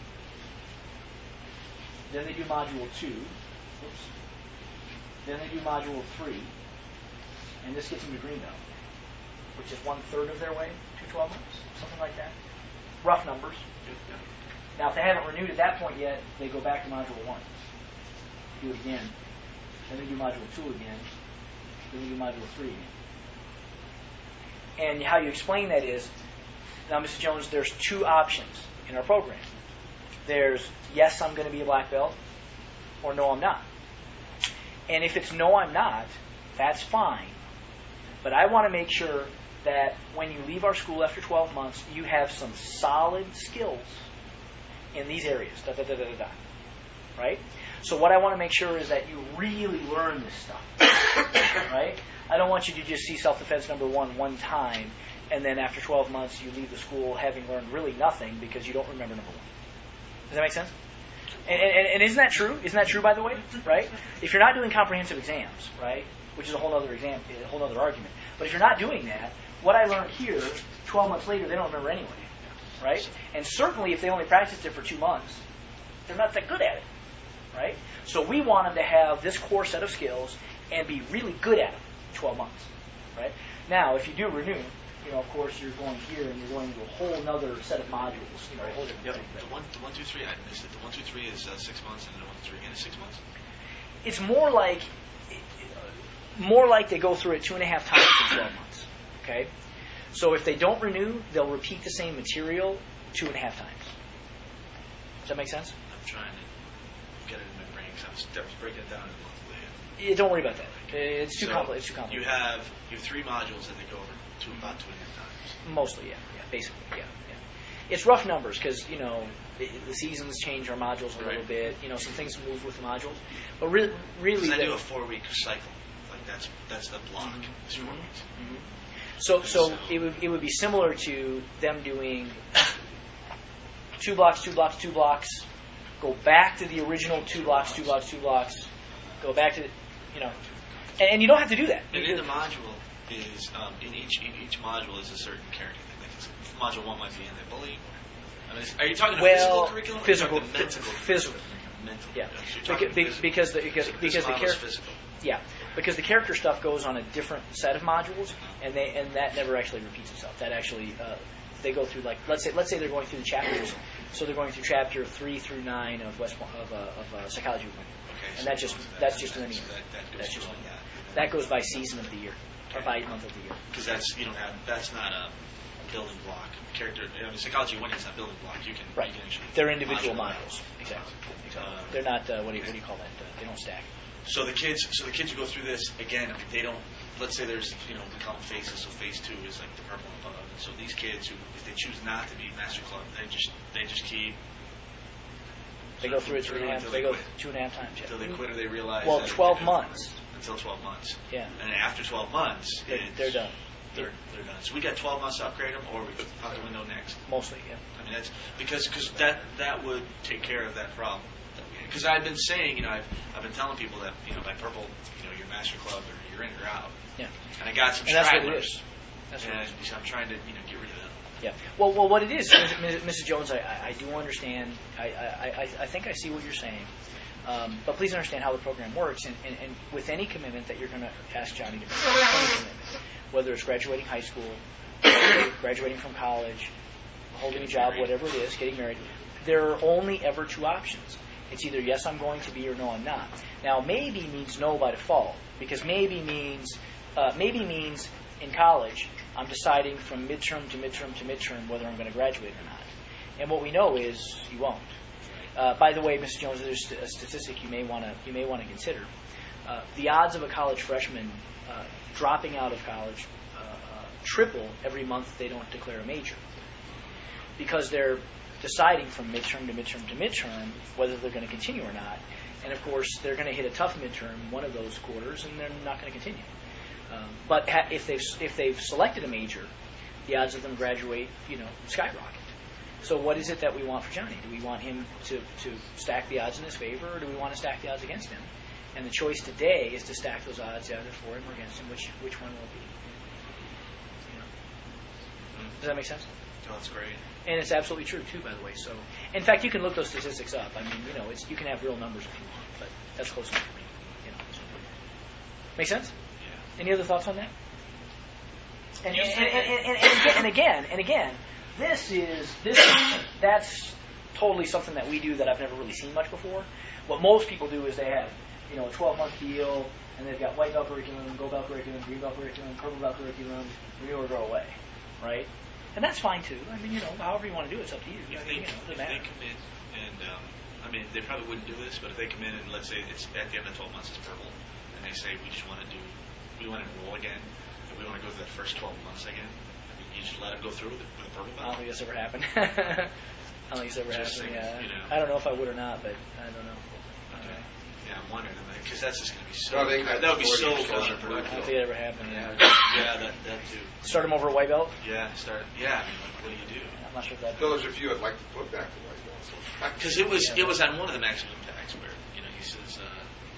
Then they do module two. Oops. Then they do module three. And this gets them to green belt, which is one third of their way to twelve months, something like that. Rough numbers. Now, if they haven't renewed at that point yet, they go back to module one. Do it again. Then they do module two again. Then they do module three again. And how you explain that is, now, Missus Jones, there's two options in our program. There's, yes, I'm going to be a black belt, or no, I'm not. And if it's no, I'm not, that's fine. But I want to make sure that when you leave our school after twelve months, you have some solid skills in these areas. Da, da, da, da, da, da. Right? So what I want to make sure is that you really learn this stuff. Right? I don't want you to just see self-defense number one one time, and then after twelve months you leave the school having learned really nothing because you don't remember number one. Does that make sense? And, and, and isn't that true? Isn't that true, by the way? Right? If you're not doing comprehensive exams, right, which is a whole other exam, a whole other argument. But if you're not doing that, what I learned here, twelve months later, they don't remember anyway, right? And certainly, if they only practiced it for two months, they're not that good at it, right? So we want them to have this core set of skills and be really good at it in twelve months, right? Now, if you do renew, you know, of course, you're going here and you're going to a whole other set of modules, you know, a whole different Yep. thing. The one, the one, two, three. I missed it. The one, two, three is uh, six months, and the one, two, three again is six months. It's more like more like they go through it two and a half times in twelve months. Okay, so if they don't renew, they'll repeat the same material two and a half times. Does that make sense? I'm trying to get it in my brain because I was, I was breaking it down in monthly. Yeah, don't worry about that. It's too So compli- It's too complicated. You have you have three modules that they go over two about two and a half times. Mostly, yeah, yeah, basically, yeah, yeah. It's rough numbers because you know the, the seasons change our modules a little Right. bit. You know, some things move with the modules, but re- really, Because I the- do a four week cycle. Like that's that's the block. It's four Mhm. weeks. Mhm. So, so So- it would it would be similar to them doing two blocks, two blocks, two blocks, go back to the original two blocks, two blocks, two blocks, go back to, you know, and, and you don't have to do that. And in the module is um, in each in each module is a certain character. Like it's, module one might be anti-bullying. I mean, is- are you talking a Well, physical curriculum? physical, or are you talking mental. physical. Mental. Yeah, So you're Beca- talking be- physical. because the because, So because this the model is character, physical. yeah, because the character stuff goes on a different set of modules, and they and that never actually repeats itself. That actually uh, they go through like let's say let's say they're going through the chapters, so they're going through chapter three through nine of West Point, of, uh, of uh, psychology of women. Okay, And so that just- goes to that's that, just and linear. so that, that goes That's just through all linear. that. That goes by season of the year, or Okay. by month of the year. Because that's you don't have that's not a building block character. I mean, psychology one is not building block. You can Right. You can actually They're individual module modules. that. Exactly. Exactly. Uh, They're not. Uh, what do you what do you call that? Uh, they don't stack. So the kids, so the kids who go through this again, I mean, they don't. Let's say there's, you know, we call them phases. So phase two is like the purple and above. And so these kids who, if they choose not to be master club, they just they just keep. They go through it two and a half. Until They they go quit. two and a half times. Yeah. Until they quit or they realize. Well, that twelve they- months. Until twelve months. Yeah. And then after twelve months, They're, it's, they're done. They're they're done. So we got twelve months to upgrade them, or we put out the window next. Mostly, yeah. I mean, that's because cause that that would take care of that problem. Because I've been saying, you know, I've I've been telling people that, you know, by purple, you know, you're master club or you're in or out. Yeah. And I got some And that's what it stragglers. is. That's what And it is. I'm trying to, you know, get rid of them. Yeah. Well, well, what it is, Missus Jones, I, I, I do understand. I, I, I, I think I see what you're saying. Um, but please understand how the program works. And, and, and with any commitment that you're going to ask Johnny to make, any commitment, whether it's graduating high school, graduating from college, holding a job, whatever it is, getting married, there are only ever two options. It's either yes, I'm going to be, or no, I'm not. Now, maybe means no by default, because maybe means uh, maybe means in college I'm deciding from midterm to midterm to midterm whether I'm going to graduate or not. And what we know is you won't. Uh, by the way, Mister Jones, there's a statistic you may want to you may want to consider. Uh, the odds of a college freshman uh, dropping out of college uh, uh, triple every month they don't declare a major, because they're deciding from midterm to midterm to midterm whether they're going to continue or not. And of course, they're going to hit a tough midterm one of those quarters, and they're not going to continue. Um, but ha- if they've if they've selected a major, the odds of them graduate, you know, skyrocket. So what is it that we want for Johnny? Do we want him to, to stack the odds in his favor, or do we want to stack the odds against him? And the choice today is to stack those odds either for him or against him. Which which one will it be? You know. Does that make sense? Oh, that's great. And it's absolutely true too, by the way. So, in fact, you can look those statistics up. I mean, you know, it's you can have real numbers if you want, but that's close enough for me. You know. Make sense? Yeah. Any other thoughts on that? And, and, and, and, and, and, again, and again, and again, this is this is, that's totally something that we do that I've never really seen much before. What most people do is they have, you know, a twelve-month deal, and they've got white belt curriculum, gold belt curriculum, green belt curriculum, purple belt curriculum, renew or go away, right? And that's fine too. I mean, you know, however you want to do it, it's up to you. If I they, mean, you know, it if doesn't they matter. come in and, um, I mean, they probably wouldn't do this, but if they come in and let's say it's at the end of twelve months it's purple, and they say we just want to do, we want to enroll again, and we want to go through that first twelve months again, I mean, you just let them go through with, it, with a purple I belt. don't think that's ever happened. I don't think it's ever Just happened. saying, Yeah. you know. I don't know if I would or not, but I don't know. Okay. Yeah, I'm wondering, because that's just going to be so, No, they- that would be so that's forty percent I don't counterproductive. think it ever happened. Yeah, Yeah. yeah, that, that too. Start him over a white belt. Yeah, start, yeah, I mean, like, what do you do? I'm not sure if that. So there's a few I'd like to put back to white belt. So Because it was Yeah. it was on one of the maximum impacts where you know he says uh,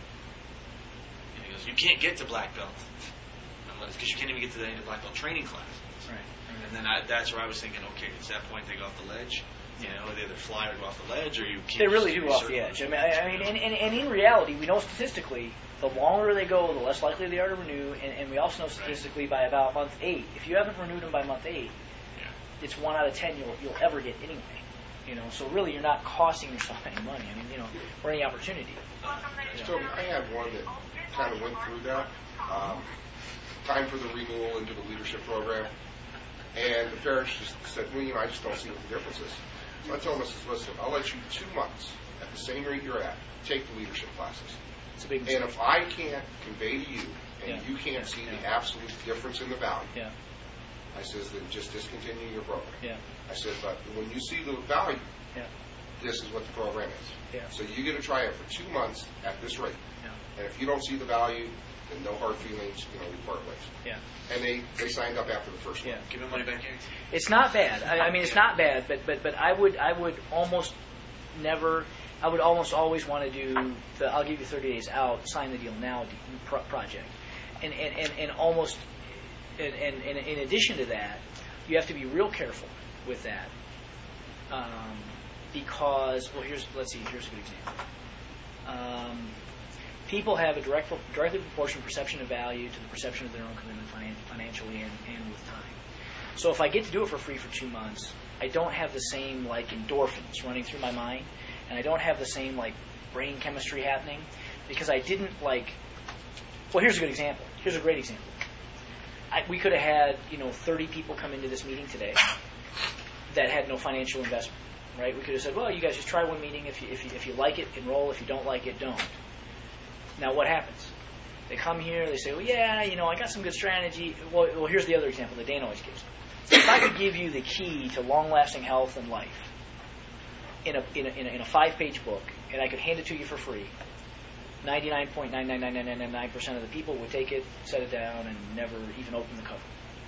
you know, he goes you can't get to black belt unless because you can't even get to the end of black belt training class. Right. And then I, that's where I was thinking, okay, at that point they go off the ledge. You know, they either fly or go off the ledge, or you keep. They really keep do off the circling. edge. I mean, I, I mean, and, and, and in reality, we know statistically, the longer they go, the less likely they are to renew. And, and we also know statistically by about month eight, if you haven't renewed them by month eight, Yeah. it's one out of ten you'll you'll ever get anyway. You know, so really you're not costing yourself any money. I mean, you know, or any opportunity. You know. So I had one that kind of went through that. Um, time for the renewal into the leadership program. And the parents just said, well, you know, I just don't see what the difference is. So I told them, I said, listen, I'll let you two months at the same rate you're at, take the leadership classes. It's a big And mistake. if I can't convey to you, and Yeah. you can't see the Yeah. absolute difference in the value, Yeah, I says, then just discontinue your program. yeah, I said, but when you see the value, yeah, this is what the program is. yeah, So you get to try it for two months at this rate. yeah, And if you don't see the value, then no hard feelings, you know, we part ways. yeah. And they, they signed up after the first Yeah. one. Give him money back guarantee. It's not bad. I, I mean, it's not bad, but but but I would I would almost never. I would almost always want to do the I'll give you thirty days out, sign the deal now de- pro- project, and and, and, and almost and, and, and in addition to that, you have to be real careful with that um, because well here's let's see here's a good example. Um, people have a direct directly proportional perception of value to the perception of their own commitment finan- financially and, and with time. So if I get to do it for free for two months, I don't have the same like endorphins running through my mind, and I don't have the same like brain chemistry happening because I didn't like. Well, here's a good example. Here's a great example. I, we could have had you know thirty people come into this meeting today that had no financial investment, right? We could have said, well, you guys just try one meeting. If you if you if you like it, enroll. If you don't like it, don't. Now what happens? They come here. They say, well, yeah, you know, I got some good strategy. Well, well here's the other example that Dane always gives. If I could give you the key to long-lasting health and life in a, in a, in a, in a five-page book, and I could hand it to you for free, ninety-nine point nine nine nine nine nine nine percent of the people would take it, set it down, and never even open the cover.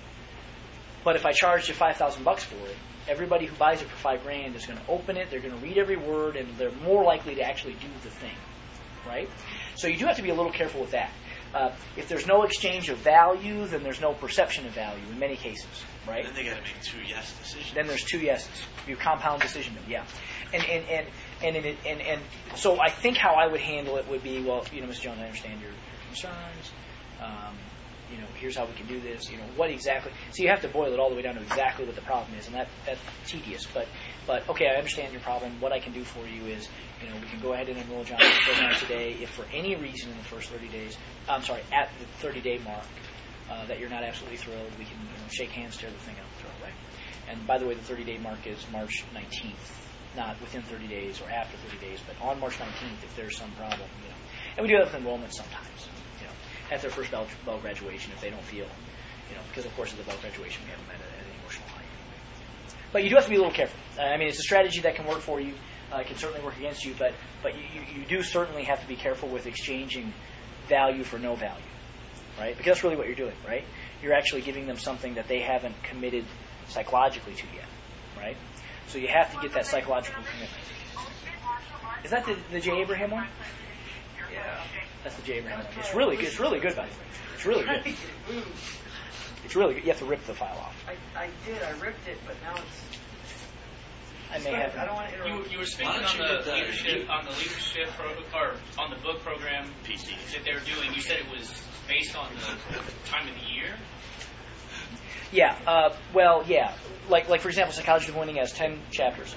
But if I charged you five thousand bucks for it, everybody who buys it for five grand is going to open it, they're going to read every word, and they're more likely to actually do the thing, right? So you do have to be a little careful with that. Uh, if there's no exchange of value, then there's no perception of value in many cases, right? Then they got to make two yes decisions. Then there's two yeses. You compound decision, yeah. And and and and and, and, and, and so I think how I would handle it would be, well, you know, Miz Jones, I understand your concerns. Um, you know, here's how we can do this. You know, what exactly? So you have to boil it all the way down to exactly what the problem is, and that that's tedious. But but okay, I understand your problem. What I can do for you is, you know, we can go ahead and enroll John in the program today. If for any reason in the first thirty days, I'm sorry, at the thirty-day mark, uh, that you're not absolutely thrilled, we can you know, shake hands, tear the thing out, throw it away. And by the way, the thirty-day mark is March nineteenth, not within thirty days or after thirty days, but on March nineteenth if there's some problem. You know, and we do that with enrollment sometimes. You know, at their first bell, bell graduation if they don't feel, you know, because of course at the bell graduation we have them at, a, at an emotional high. But you do have to be a little careful. Uh, I mean, it's a strategy that can work for you. Uh, it can certainly work against you, but but you, you, you do certainly have to be careful with exchanging value for no value, right? Because that's really what you're doing, right? You're actually giving them something that they haven't committed psychologically to yet, right? So you have to get that psychological commitment. Is that the, the J. Abraham one? Yeah. That's the J. Abraham one. It's really good. It's really good, by the way. It's really good. It's really good. You have to rip the file off. I, I did. I ripped it, but now it's. I may have. I don't want to You, interrupt. you were speaking Why don't on you the get that? leadership on the leadership pro, or on the book program P C. that they were doing. You said it was based on the time of the year. Yeah. Uh, well, yeah. Like, like for example, Psychology of Winning has ten chapters.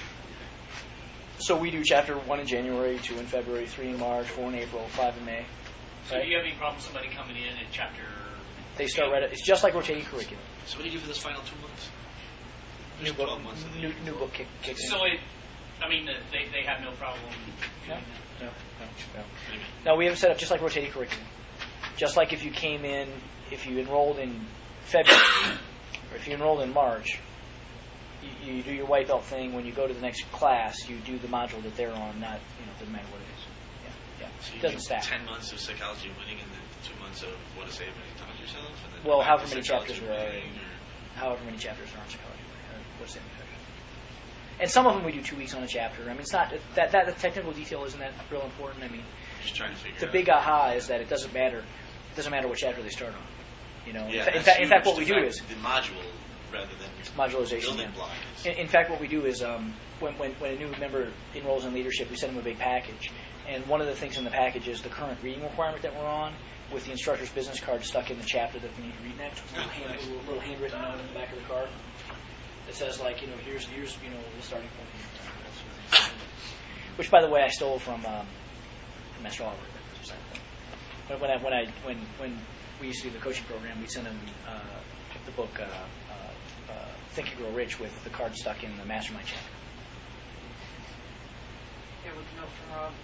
So we do chapter one in January, two in February, three in March, four in April, five in May. So Right? do you have any problem with somebody coming in at chapter? They start right at, it's just like rotating curriculum. So what do you do for this final two months? New There's book, twelve months of the new, year. new book kick, kicks in. So it, I mean, the, they they have no problem. No, doing that. no, no, no. No, we have it set up just like rotating curriculum. Just like if you came in, if you enrolled in February, or if you enrolled in March, you, you do your white belt thing. When you go to the next class, you do the module that they're on, not, you know, doesn't matter what it is. Yeah, yeah. So you It doesn't do stack. ten months of psychology of winning and then two months of what to say when you taught yourself? And then Well, back however to many psychology chapters of there are winning, in- or- However many chapters are on psychology. Uh, what's that? And some of them we do two weeks on a chapter. I mean, it's not that that the technical detail isn't that real important. I mean, Just trying to figure the out. big aha is that it doesn't matter. It doesn't matter what chapter they start on. You know, Yeah, in, fa- in that's fact, in fact, huge. what we The do fact is the module rather than modularization. building Yeah. block. Is, In, in fact, what we do is um, when, when when a new member enrolls in leadership, we send them a big package, and one of the things in the package is the current reading requirement that we're on, with the instructor's business card stuck in the chapter that they need to read next. A little, hand, a little, little handwritten note in the back of the card that says, like, you know, here's here's you know the starting point. Which, by the way, I stole from um, from Master Oliver. When, when I when I when when we used to do the coaching program, we'd send them uh, the book uh, uh, uh, Think and Grow Rich with the card stuck in the mastermind chapter. Yeah, with the note from Rob.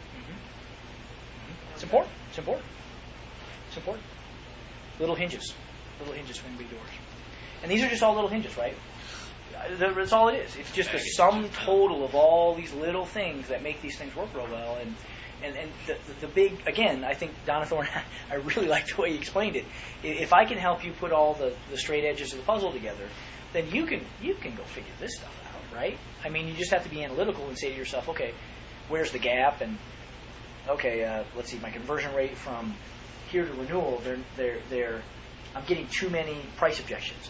It's important. It's important. It's important. Little hinges. Little hinges swing big doors. And these are just all little hinges, right? That's all it is. It's just a sum total of all these little things that make these things work real well. And and, and the, the, the big, again, I think, Donna Thorne, I really like the way you explained it. If I can help you put all the, the straight edges of the puzzle together, then you can you can go figure this stuff out, right? I mean, you just have to be analytical and say to yourself, okay, where's the gap? And okay, uh, let's see, my conversion rate from here to renewal, they're they're they're I'm getting too many price objections.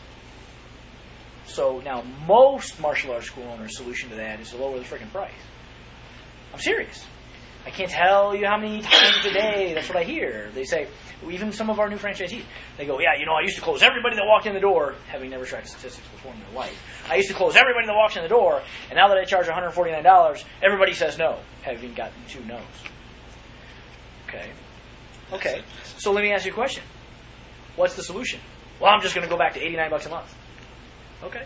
So now most martial arts school owners' solution to that is to lower the freaking price. I'm serious. I can't tell you how many times a day that's what I hear. They say, even some of our new franchisees, they go, yeah, you know, I used to close everybody that walked in the door, having never tracked statistics before in their life. I used to close everybody that walks in the door, and now that I charge one hundred forty-nine dollars, everybody says no, having gotten two no's. Okay. Okay. So let me ask you a question. What's the solution? Well, I'm just going to go back to eighty-nine bucks a month. Okay.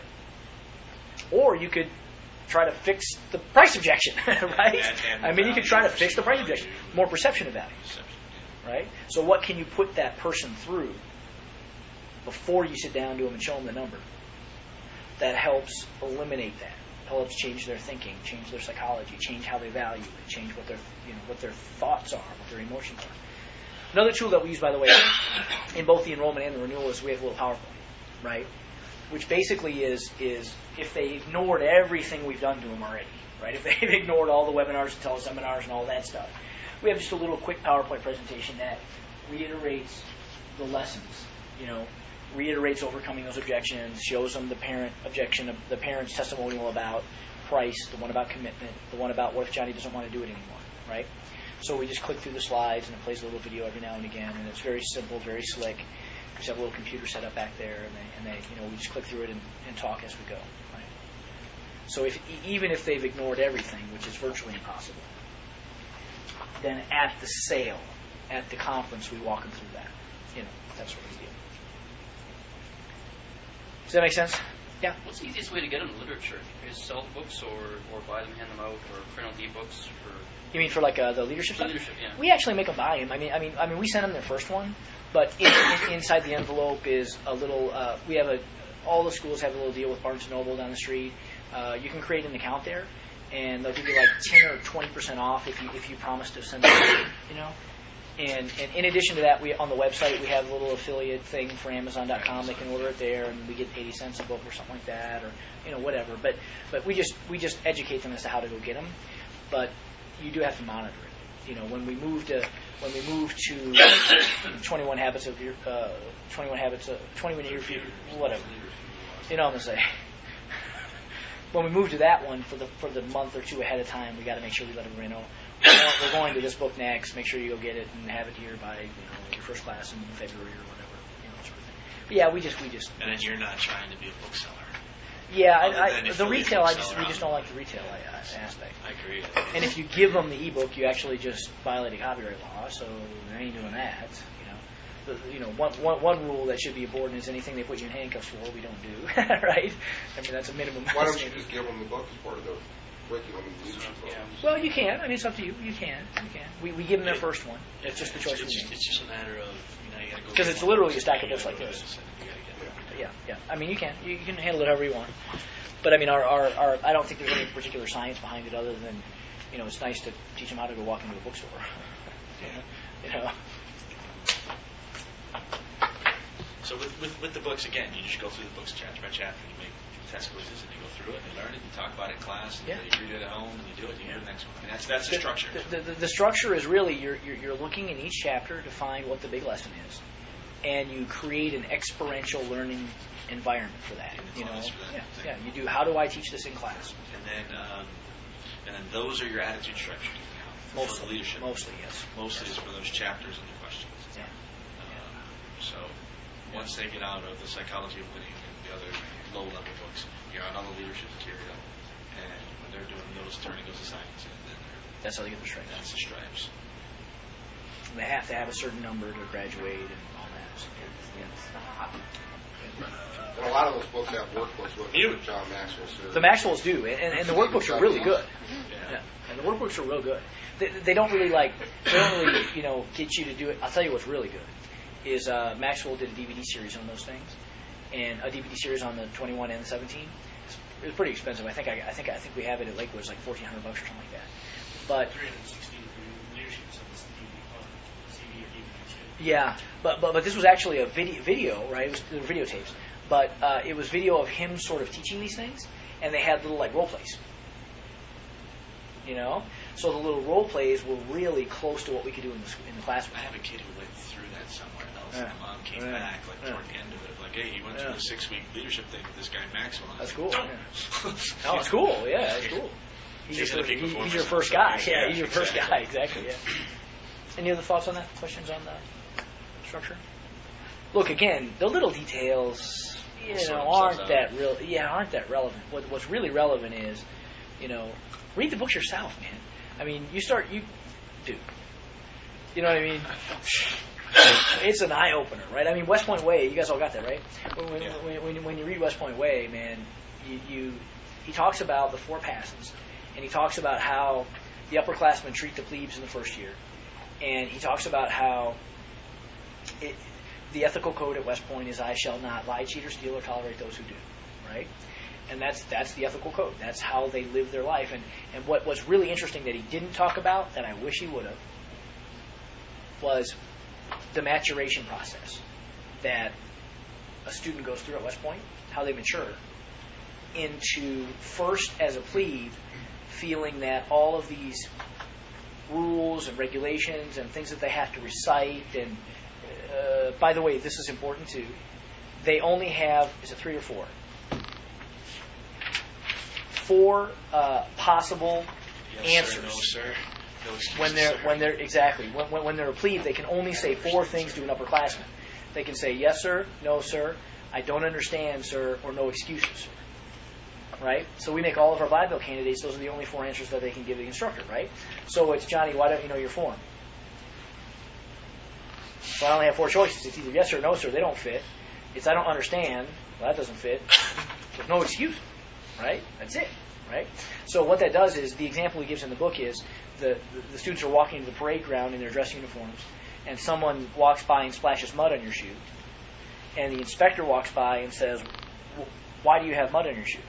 Or you could try to fix the price objection, right? I mean, you could try to fix the price objection. More perception of value, right? So what can you put that person through before you sit down to them and show them the number that helps eliminate that, helps change their thinking, change their psychology, change how they value it, change what their, you know, what their thoughts are, what their emotions are. Another tool that we use, by the way, in both the enrollment and the renewal is we have a little PowerPoint, right? Which basically is is if they ignored everything we've done to them already, right? If they've ignored all the webinars and teleseminars and all that stuff, we have just a little quick PowerPoint presentation that reiterates the lessons, you know, reiterates overcoming those objections, shows them the parent objection, the parent's testimonial about price, the one about commitment, the one about what if Johnny doesn't want to do it anymore, right? So we just click through the slides and it plays a little video every now and again, and it's very simple, very slick. We just have a little computer set up back there, and they, and they, you know, we just click through it and, and talk as we go. Right? So if even if they've ignored everything, which is virtually impossible, then at the sale, at the conference, we walk them through that. You know, that sort of deal. Does that make sense? Yeah. What's the easiest way to get them the literature? Is sell the books, or, or buy them, hand them out, or print out the e-books? For You mean for like uh, the leadership For stuff? leadership, yeah. We actually make them buy them. I mean, I mean, I mean, we send them their first one, but in, in, inside the envelope is a little. Uh, we have a. All the schools have a little deal with Barnes and Noble down the street. Uh, you can create an account there, and they'll give you like ten or twenty percent off if you if you promise to send it. You know. And, and in addition to that, we on the website we have a little affiliate thing for Amazon dot com. They can order it there, and we get eighty cents a book or something like that, or you know whatever. But but we just we just educate them as to how to go get them. But you do have to monitor it. You know, when we moved to when we moved to twenty-one habits of your uh, twenty-one habits of twenty-one year whatever. You know what I'm gonna say. When we moved to that one for the for the month or two ahead of time, we got to make sure we let everybody know. We're going to this book next. Make sure you go get it and have it here by you know your first class in February or whatever, you know, sort of thing. But yeah, we just we just. And then you're not trying to be a bookseller. Yeah, Other I, than I, if the you're a retail, I just bookseller, we just don't like the retail uh, aspect. I agree. And if you give them the ebook, you actually just violate a copyright law. So they ain't doing that. You know, the, you know one, one, one rule that should be aboard is anything they put you in handcuffs for, we don't do. Right? I mean that's a minimum. Why don't you just give them the book as part of the curriculum and leadership program? Well, you can. I mean, it's up to you. You can. You can. We we give them their Yeah. first one. It's just the choice we It's, make. it's just a matter of, you know, you gotta go. Because get it's one literally book, a stack of you books gotta like go this. and you gotta get it. Yeah, yeah. I mean, you can. You, you can handle it however you want. But I mean, our, our, our I don't think there's any particular science behind it other than, you know, it's nice to teach them how to go walk into a bookstore. You know. So with, with with the books again, you just go through the books chapter by chapter. You make test quizzes and you go through it and you learn it. You talk about it in class. And Yeah. you read it at home and you do it. And you do the next one. And that's that's the structure. The, the, the structure is really you're, you're you're looking in each chapter to find what the big lesson is, and you create an experiential learning environment for that. And You know, class for that yeah, thing. yeah. You do. How do I teach this in class? And then um, and then those are your attitude structures. For Mostly, the leadership. mostly, yes. Mostly is for those chapters and the questions. Yeah. Um, so once they get out of the psychology of winning and the other low-level books, you're on all the leadership material, and when they're doing those, turning those assignments in, then they're, That's how they get the stripes. that's the stripes. They have to have a certain number to graduate and all that. So, And a lot of those books have workbooks with them that John Maxwell says. The Maxwells do, and, and the workbooks are really good. Yeah. Yeah, and the workbooks are real good. They, they don't really like, they don't really, you know, get you to do it. I'll tell you what's really good is uh, Maxwell did a D V D series on those things, and a D V D series on the twenty-one and the seventeen. It was pretty expensive. I think I, I think I think we have it at Lakewood. It's like fourteen hundred bucks or something like that. But three hundred sixty for leadership on the C D or D V D. yeah, but but but this was actually a video, video right? It was the videotapes, but uh, it was video of him sort of teaching these things, and they had little like role plays. You know, so the little role plays were really close to what we could do in the in the classroom. I have a kid who went through that somewhere else. Yeah. And mom came Yeah. back like Yeah. toward the end of it, like, hey, he went Yeah. through a six-week leadership thing with this guy Maxwell. I was That's like, cool. "Don't." Oh, it's cool. Yeah, it's cool. He's, He's your, in the peak first, he- he's performance your and first stuff. guy. Yeah, Yeah, he's your first exactly. guy. Exactly. Yeah. Any other thoughts on that? Questions on the structure? Look again. The little details, you Sort know, themselves aren't out. that real. Yeah, aren't that relevant. What, what's really relevant is, you know, read the books yourself, man. I mean, you start you, dude. You know what I mean? It's an eye opener, right? I mean, West Point Way. You guys all got that, right? When, when, Yeah. when, when, when you read West Point Way, man, you, you he talks about the four passes, and he talks about how the upperclassmen treat the plebes in the first year, and he talks about how it, the ethical code at West Point is I shall not lie, cheat, or steal, or tolerate those who do, right? And that's that's the ethical code. That's how they live their life. And, and what was really interesting that he didn't talk about, that I wish he would have, was the maturation process that a student goes through at West Point, how they mature into first as a plebe feeling that all of these rules and regulations and things that they have to recite and uh, by the way, this is important too, they only have, is it three or four? Four uh, possible Yes, answers. sir, no, sir. No excuses, When they're sir. when they're exactly when, when when they're a plebe, they can only say four things to an upperclassman. They can say yes, sir, no, sir, I don't understand, sir, or no excuses, sir. Right? So we make all of our Bible candidates; those are the only four answers that they can give the instructor. Right? So it's Johnny. Why don't you know your form? So I only have four choices. It's either yes, sir, no, sir. They don't fit. It's I don't understand. Well, that doesn't fit. There's no excuse. Right? That's it. Right? So what that does is, the example he gives in the book is, the, the, the students are walking to the parade ground in their dress uniforms, and someone walks by and splashes mud on your shoe, and the inspector walks by and says, why do you have mud on your shoe?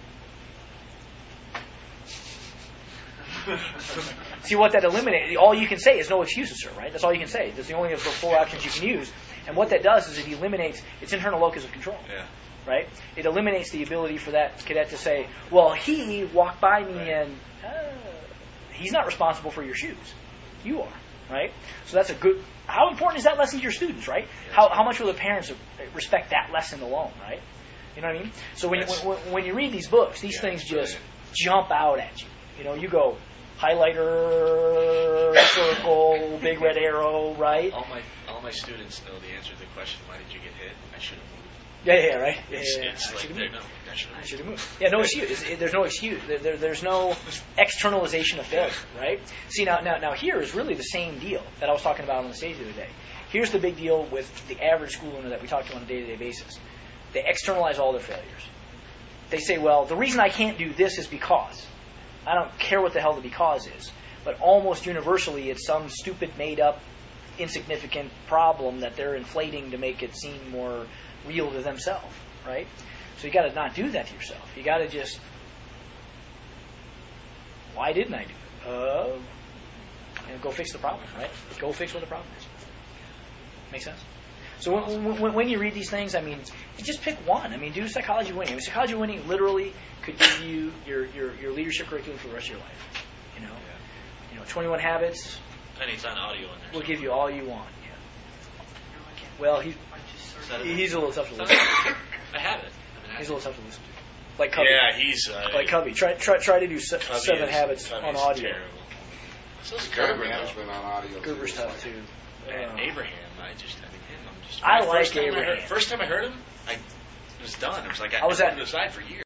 See what that eliminates? All you can say is no excuses, sir, right? That's all you can say. That's the only of the four options you can use. And what that does is it eliminates its internal locus of control. Yeah. Right? It eliminates the ability for that cadet to say, well, he walked by me Right. and uh, he's not responsible for your shoes. You are. Right? So that's a good... How important is that lesson to your students, right? Yeah. How, how much will the parents respect that lesson alone, right? You know what I mean? So when, Yes. when, when you read these books, these Yeah, things it's just brilliant. jump out at you. You know, you go, highlighter, circle, big red arrow, right? All my all my students know the answer to the question, why did you get hit? I should have moved. Yeah, yeah, right? Yeah, It's, yeah, yeah. it's I like, should've they moved. know. I should have I moved. should have moved. Yeah, no excuse. It's- it- there's no excuse. There, there, there's no externalization of failure, right? See, now, now, now here is really the same deal that I was talking about on the stage the other day. Here's the big deal with the average school owner that we talk to on a day-to-day basis. They externalize all their failures. They say, well, the reason I can't do this is because. I don't care what the hell the because is. But almost universally, it's some stupid, made-up, insignificant problem that they're inflating to make it seem more real to themselves, right? So you got to not do that to yourself. You got to just, why didn't I do it? Uh, and go fix the problem, right? Go fix what the problem is. Make sense? So when, when, when you read these things, I mean, you just pick one. I mean, do psychology of winning. I mean, psychology of winning literally could give you your, your, your leadership curriculum for the rest of your life. You know, you know, twenty-one Habits And it's on audio in there. will give you all you want. Yeah. Well, he, he's a little tough to listen to. I have it. I mean, He's a little tough to listen to. Like Cubby. Yeah, he's uh, Like Cubby. Try, try, try to do se- Cubby seven is- habits Cubby on is audio. Terrible. So is Time Gerber, though. management on audio. Gerber's is tough like- too. And Uh, Abraham, I just, I think him, I'm just. I my like first time I Abraham. heard, first time I heard him, I was done. It was like I, I was I at- put him aside for years.